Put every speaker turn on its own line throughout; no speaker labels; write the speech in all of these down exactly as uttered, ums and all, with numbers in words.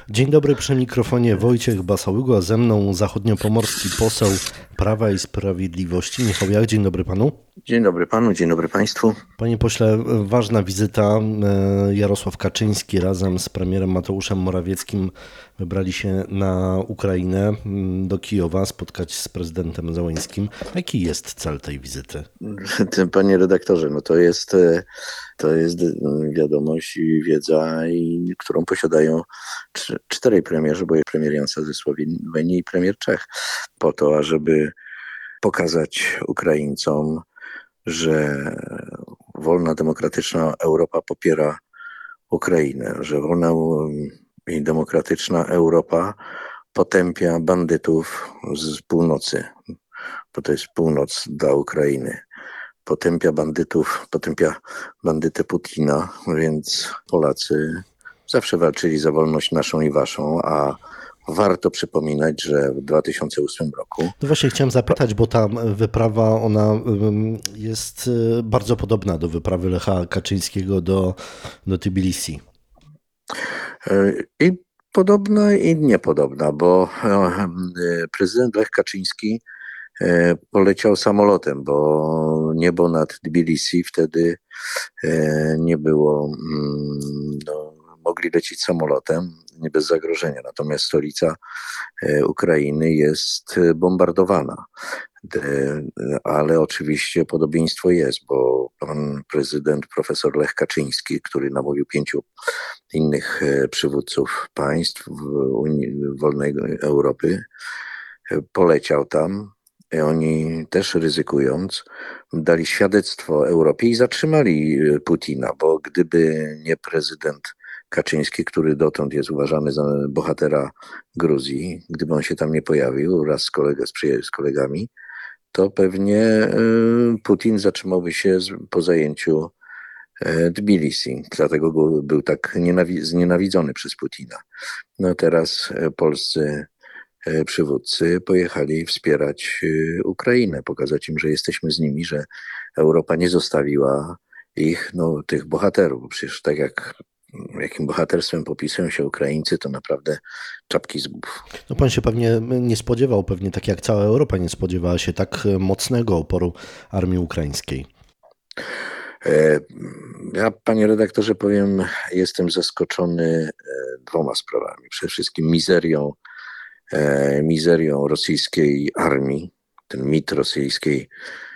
Dzień dobry, przy mikrofonie Wojciech Basałygo, a ze mną zachodniopomorski poseł Prawa i Sprawiedliwości Michał Jach. Dzień dobry panu.
Dzień dobry panu, dzień dobry państwu.
Panie pośle, ważna wizyta. Jarosław Kaczyński razem z premierem Mateuszem Morawieckim wybrali się na Ukrainę, do Kijowa, spotkać z prezydentem Zełeńskim. Jaki jest cel tej wizyty?
Panie redaktorze, no to jest, to jest wiadomość i wiedza, i, którą posiadają czterej premierzy, bo jest premier Jansa ze Słowenii i premier Czech, po to, ażeby pokazać Ukraińcom, że wolna, demokratyczna Europa popiera Ukrainę, że wolna i demokratyczna Europa potępia bandytów z północy, bo to jest północ dla Ukrainy. Potępia bandytów, potępia bandytę Putina, więc Polacy zawsze walczyli za wolność naszą i waszą, a warto przypominać, że w dwa tysiące ósmym roku...
No właśnie chciałem zapytać, bo ta wyprawa, ona jest bardzo podobna do wyprawy Lecha Kaczyńskiego do, do Tbilisi.
I podobna, i niepodobna, bo prezydent Lech Kaczyński poleciał samolotem, bo niebo nad Tbilisi wtedy nie było, no, mogli lecieć samolotem, nie bez zagrożenia. Natomiast stolica Ukrainy jest bombardowana. Ale oczywiście podobieństwo jest, bo pan prezydent profesor Lech Kaczyński, który namówił pięciu innych przywódców państw Unii Wolnej Europy, poleciał tam. Oni też ryzykując dali świadectwo Europie i zatrzymali Putina, bo gdyby nie prezydent Kaczyński, który dotąd jest uważany za bohatera Gruzji, gdyby on się tam nie pojawił wraz z, kolega, z kolegami, to pewnie Putin zatrzymałby się po zajęciu Tbilisi. Dlatego był tak znienawidzony przez Putina. No teraz polscy przywódcy pojechali wspierać Ukrainę, pokazać im, że jesteśmy z nimi, że Europa nie zostawiła ich, no, tych bohaterów. Bo przecież tak jak jakim bohaterstwem popisują się Ukraińcy, to naprawdę czapki z głów.
No pan się pewnie nie spodziewał, pewnie tak jak cała Europa nie spodziewała się tak mocnego oporu armii ukraińskiej.
Ja, panie redaktorze, powiem, jestem zaskoczony dwoma sprawami. Przede wszystkim mizerią, mizerią rosyjskiej armii, ten mit rosyjskiej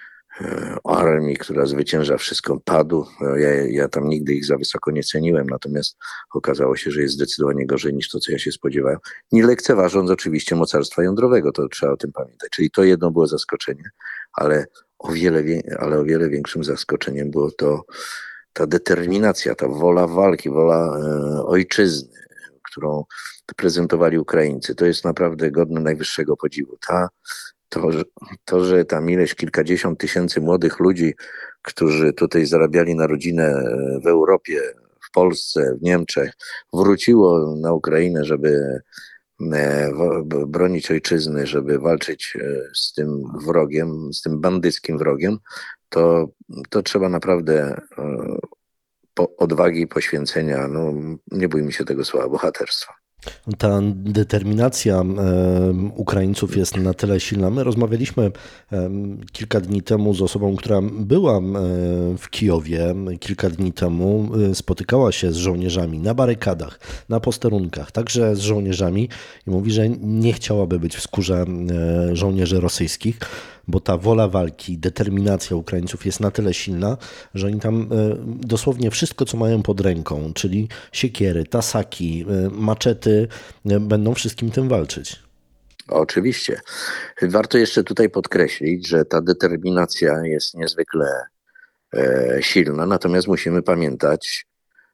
armii, która zwycięża wszystko, padł. Ja, ja tam nigdy ich za wysoko nie ceniłem, natomiast okazało się, że jest zdecydowanie gorzej niż to, co ja się spodziewałem. Nie lekceważąc oczywiście mocarstwa jądrowego, to trzeba o tym pamiętać. Czyli to jedno było zaskoczenie, ale o wiele, ale o wiele większym zaskoczeniem było to ta determinacja, ta wola walki, wola e, ojczyzny, którą prezentowali Ukraińcy. To jest naprawdę godne najwyższego podziwu. Ta To że, to, że tam ileś kilkadziesiąt tysięcy młodych ludzi, którzy tutaj zarabiali na rodzinę w Europie, w Polsce, w Niemczech, wróciło na Ukrainę, żeby bronić ojczyzny, żeby walczyć z tym wrogiem, z tym bandyckim wrogiem, to, to trzeba naprawdę odwagi i poświęcenia, no nie bójmy się tego słowa, bohaterstwa.
Ta determinacja Ukraińców jest na tyle silna. My rozmawialiśmy kilka dni temu z osobą, która była w Kijowie. Kilka dni temu spotykała się z żołnierzami na barykadach, na posterunkach, także z żołnierzami i mówi, że nie chciałaby być w skórze żołnierzy rosyjskich, bo ta wola walki, determinacja Ukraińców jest na tyle silna, że oni tam dosłownie wszystko, co mają pod ręką, czyli siekiery, tasaki, maczety, będą wszystkim tym walczyć.
Oczywiście. Warto jeszcze tutaj podkreślić, że ta determinacja jest niezwykle e, silna, natomiast musimy pamiętać,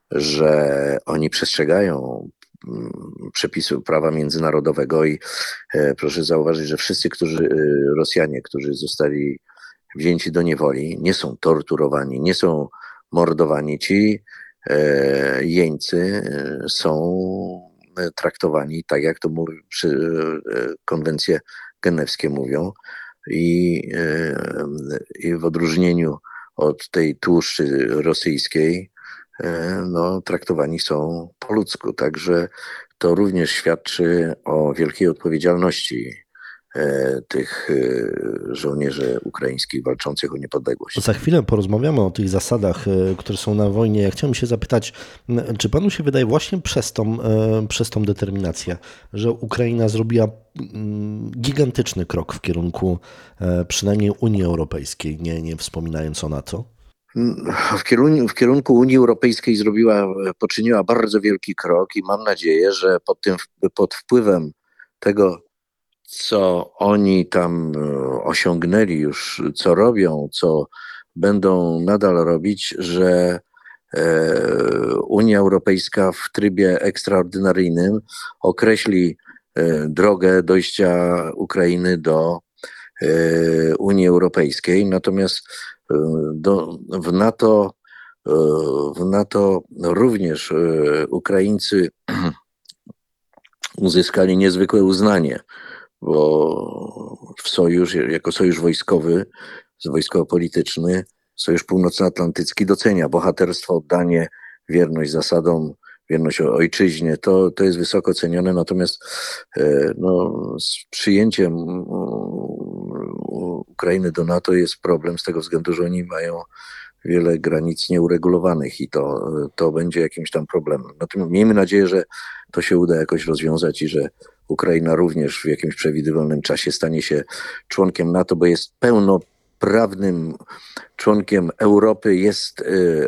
że oni przestrzegają przepisów prawa międzynarodowego i e, proszę zauważyć, że wszyscy którzy, e, Rosjanie, którzy zostali wzięci do niewoli, nie są torturowani, nie są mordowani. Ci e, jeńcy są traktowani tak, jak to mówi, przy, e, konwencje genewskie mówią i, e, i w odróżnieniu od tej tłuszczy rosyjskiej no, traktowani są po ludzku. Także to również świadczy o wielkiej odpowiedzialności tych żołnierzy ukraińskich walczących o niepodległość.
Za chwilę porozmawiamy o tych zasadach, które są na wojnie. Ja chciałem się zapytać, czy panu się wydaje właśnie przez tą, przez tą determinację, że Ukraina zrobiła gigantyczny krok w kierunku przynajmniej Unii Europejskiej, nie, nie wspominając o NATO?
W kierunku, w kierunku Unii Europejskiej zrobiła, poczyniła bardzo wielki krok i mam nadzieję, że pod tym, pod wpływem tego, co oni tam osiągnęli już, co robią, co będą nadal robić, że Unia Europejska w trybie ekstraordynaryjnym określi drogę dojścia Ukrainy do Unii Europejskiej. Natomiast do, w NATO, w NATO również Ukraińcy uzyskali niezwykłe uznanie, bo w sojusz, jako sojusz wojskowy, wojskowo-polityczny, Sojusz Północnoatlantycki docenia bohaterstwo, oddanie, wierność zasadom, wierność ojczyźnie. To, to jest wysoko cenione, natomiast no, z przyjęciem Ukrainy do NATO jest problem z tego względu, że oni mają wiele granic nieuregulowanych i to, to będzie jakimś tam problemem. Natomiast miejmy nadzieję, że to się uda jakoś rozwiązać i że Ukraina również w jakimś przewidywalnym czasie stanie się członkiem NATO, bo jest pełnoprawnym członkiem Europy, jest,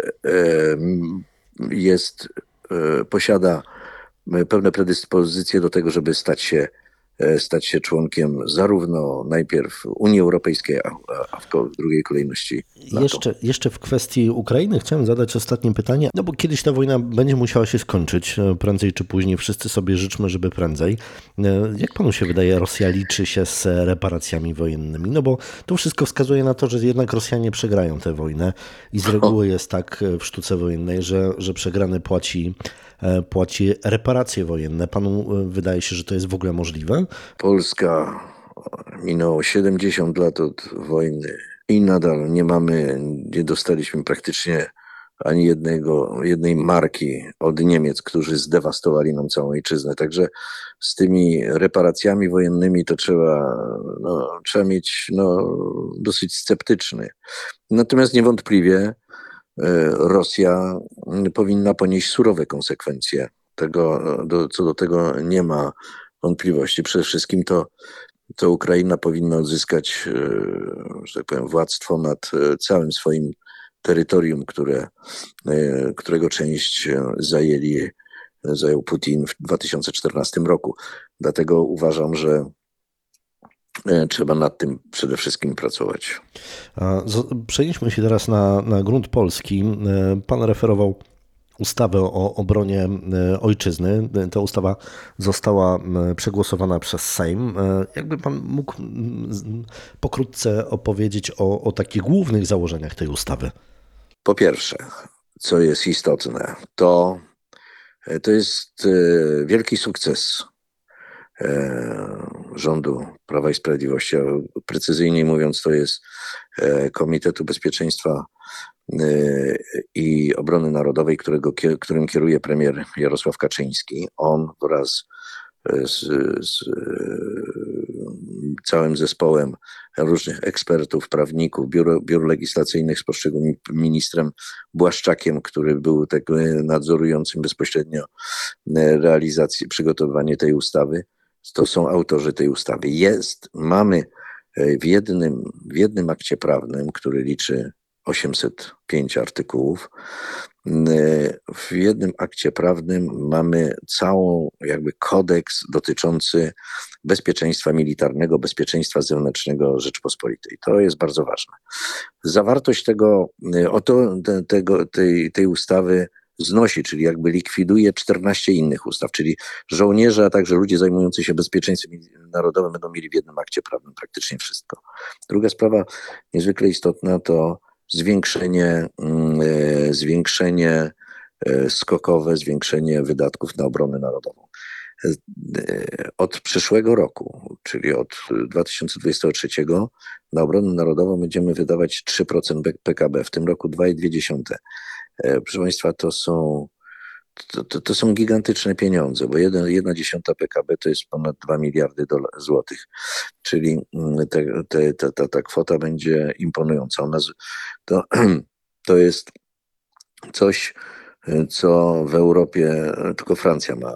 jest, posiada pełne predyspozycje do tego, żeby stać się stać się członkiem zarówno najpierw Unii Europejskiej, a, a w drugiej kolejności NATO.
Jeszcze, jeszcze w kwestii Ukrainy chciałem zadać ostatnie pytanie, no bo kiedyś ta wojna będzie musiała się skończyć, prędzej czy później, wszyscy sobie życzmy, żeby prędzej. Jak panu się wydaje, Rosja liczy się z reparacjami wojennymi? No bo to wszystko wskazuje na to, że jednak Rosjanie przegrają tę wojnę i z reguły jest tak w sztuce wojennej, że, że przegrany płaci płaci reparacje wojenne. Panu wydaje się, że to jest w ogóle możliwe?
Polska minęło siedemdziesiąt lat od wojny i nadal nie mamy, nie dostaliśmy praktycznie ani jednego, jednej marki od Niemiec, którzy zdewastowali nam całą ojczyznę. Także z tymi reparacjami wojennymi to trzeba, no, trzeba mieć no, dosyć sceptyczny. Natomiast niewątpliwie Rosja powinna ponieść surowe konsekwencje. Tego, do, co do tego nie ma wątpliwości. Przede wszystkim to, to Ukraina powinna odzyskać, że tak powiem, władztwo nad całym swoim terytorium, które, którego część zajęli, zajął Putin w dwa tysiące czternastym roku. Dlatego uważam, że trzeba nad tym przede wszystkim pracować.
Przejdźmy się teraz na, na grunt polski. Pan referował ustawę o obronie ojczyzny. Ta ustawa została przegłosowana przez Sejm. Jakby pan mógł pokrótce opowiedzieć o, o takich głównych założeniach tej ustawy?
Po pierwsze, co jest istotne, to, to jest wielki sukces rządu Prawa i Sprawiedliwości, a precyzyjniej mówiąc, to jest Komitetu Bezpieczeństwa i Obrony Narodowej, którego, którym kieruje premier Jarosław Kaczyński. On wraz z, z całym zespołem różnych ekspertów, prawników, biur, biur legislacyjnych z poszczególnym ministrem Błaszczakiem, który był tak nadzorującym bezpośrednio realizację, przygotowywanie tej ustawy. To są autorzy tej ustawy. Jest, mamy w jednym, w jednym akcie prawnym, który liczy osiemset pięć artykułów, w jednym akcie prawnym mamy całą jakby kodeks dotyczący bezpieczeństwa militarnego, bezpieczeństwa zewnętrznego Rzeczpospolitej. To jest bardzo ważne. Zawartość tego, oto tego, tej, tej ustawy znosi, czyli jakby likwiduje czternaście innych ustaw, czyli żołnierze, a także ludzie zajmujący się bezpieczeństwem narodowym będą mieli w jednym akcie prawnym praktycznie wszystko. Druga sprawa niezwykle istotna to zwiększenie, zwiększenie skokowe, zwiększenie wydatków na obronę narodową. Od przyszłego roku, czyli od dwa tysiące dwudziestego trzeciego na obronę narodową będziemy wydawać trzy procent P K B, w tym roku dwa i dwie dziesiąte. Proszę Państwa, to są, to, to, to są gigantyczne pieniądze, bo jeden, jedna dziesiąta P K B to jest ponad dwa miliardy dola- złotych, czyli te, te, te, ta, ta kwota będzie imponująca. Ona, z- to, to jest coś, co w Europie tylko Francja ma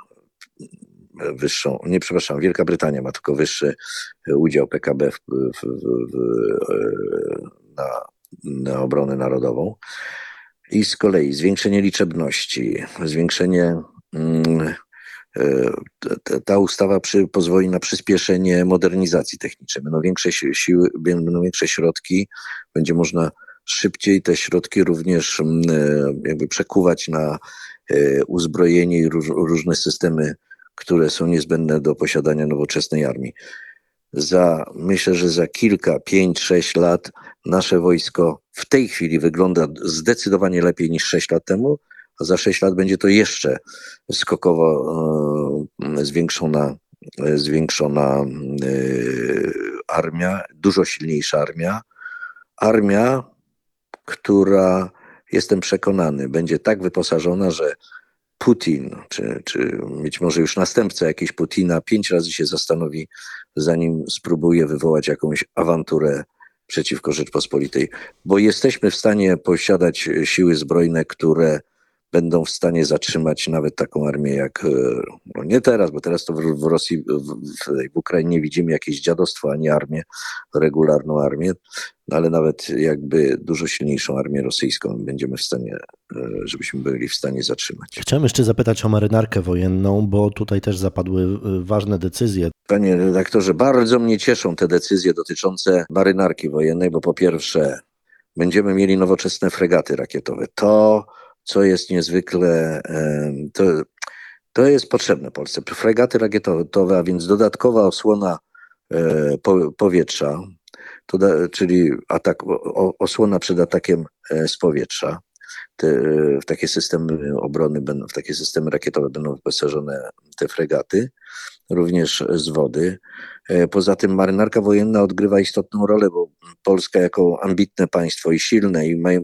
wyższą, nie przepraszam, Wielka Brytania ma tylko wyższy udział P K B w, w, w, w, na, na obronę narodową. I z kolei zwiększenie liczebności, zwiększenie, mm, e, ta, ta ustawa przy, pozwoli na przyspieszenie modernizacji technicznej. Będą większe si- siły, będą większe środki, będzie można szybciej te środki również mm, e, jakby przekuwać na e, uzbrojenie i róż, różne systemy, które są niezbędne do posiadania nowoczesnej armii. Za, myślę, że za kilka, pięć, sześć lat nasze wojsko w tej chwili wygląda zdecydowanie lepiej niż sześć lat temu, a za sześć lat będzie to jeszcze skokowo e, zwiększona, e, zwiększona e, armia, dużo silniejsza armia. Armia, która, jestem przekonany, będzie tak wyposażona, że Putin, czy, czy być może już następca jakiś Putina, pięć razy się zastanowi, zanim spróbuje wywołać jakąś awanturę przeciwko Rzeczpospolitej, bo jesteśmy w stanie posiadać siły zbrojne, które będą w stanie zatrzymać nawet taką armię jak, no nie teraz, bo teraz to w, w Rosji, w, w Ukrainie widzimy jakieś dziadostwo, a nie armię, regularną armię, no ale nawet jakby dużo silniejszą armię rosyjską będziemy w stanie, żebyśmy byli w stanie zatrzymać.
Chciałem jeszcze zapytać o marynarkę wojenną, bo tutaj też zapadły ważne decyzje.
Panie redaktorze, bardzo mnie cieszą te decyzje dotyczące marynarki wojennej, bo po pierwsze będziemy mieli nowoczesne fregaty rakietowe. To, co jest niezwykle, to, to jest potrzebne Polsce. Fregaty rakietowe, a więc dodatkowa osłona powietrza, to da, czyli atak, o, osłona przed atakiem z powietrza. Te, w takie systemy obrony, w takie systemy rakietowe będą wyposażone te fregaty, również z wody. Poza tym marynarka wojenna odgrywa istotną rolę, bo Polska jako ambitne państwo i silne i maj,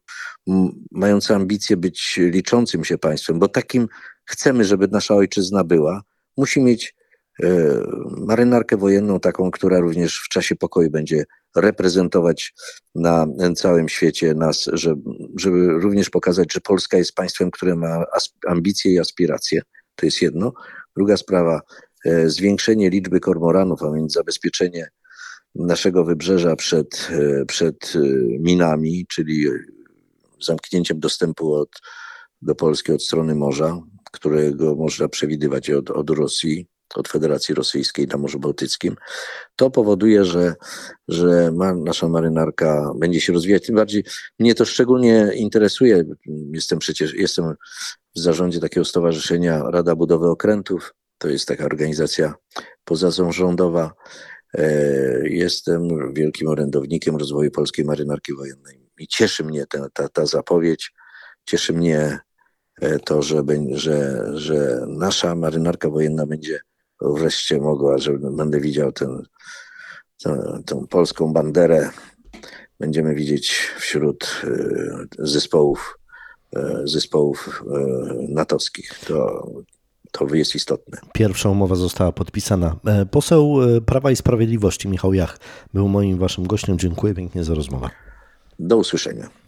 mające ambicje być liczącym się państwem, bo takim chcemy, żeby nasza ojczyzna była, musi mieć marynarkę wojenną taką, która również w czasie pokoju będzie reprezentować na całym świecie nas, żeby, żeby również pokazać, że Polska jest państwem, które ma ambicje i aspiracje. To jest jedno. Druga sprawa, zwiększenie liczby kormoranów, a więc zabezpieczenie naszego wybrzeża przed, przed minami, czyli zamknięciem dostępu od, do Polski od strony morza, którego można przewidywać od, od Rosji, od Federacji Rosyjskiej na Morzu Bałtyckim. To powoduje, że, że ma, nasza marynarka będzie się rozwijać. Tym bardziej mnie to szczególnie interesuje. Jestem przecież jestem w zarządzie takiego stowarzyszenia Rada Budowy Okrętów. To jest taka organizacja pozarządowa. Jestem wielkim orędownikiem rozwoju polskiej marynarki wojennej. I cieszy mnie ta, ta, ta zapowiedź, cieszy mnie to, że, że, że nasza marynarka wojenna będzie wreszcie mogła, że będę widział tę, tę, tę polską banderę, będziemy widzieć wśród zespołów, zespołów natowskich. To, to jest istotne.
Pierwsza umowa została podpisana. Poseł Prawa i Sprawiedliwości Michał Jach był moim waszym gościem. Dziękuję pięknie za rozmowę.
Do usłyszenia.